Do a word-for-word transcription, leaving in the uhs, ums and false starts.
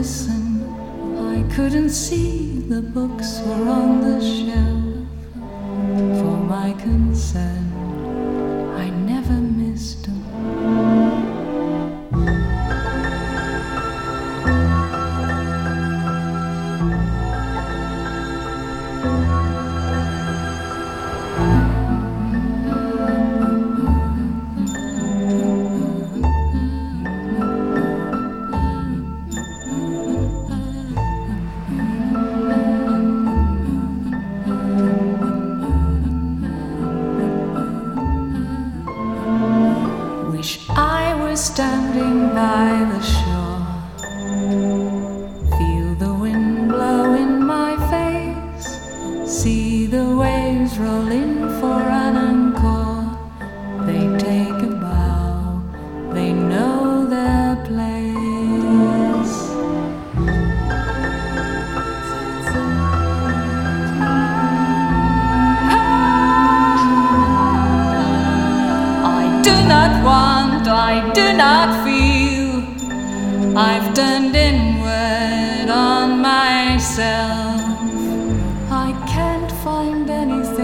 listen. I couldn't see the books were on the shelf. For my concern, I never missed them. Standing by the shore, feel the wind blow in my face, see the waves roll in for an encore. They take a bow, they know their place. I do not want, I do not feel. I've turned inward on myself. I can't find anything